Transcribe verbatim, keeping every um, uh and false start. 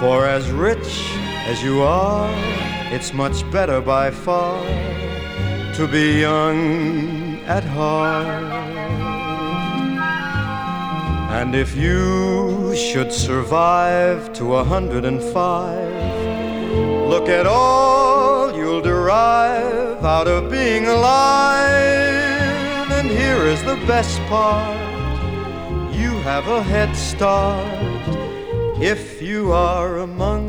For as rich as you are, it's much better by far to be young at heart. And if you should survive to a hundred and five, look at all you'll derive out of being alive. And here is the best part, you have a head start if you are among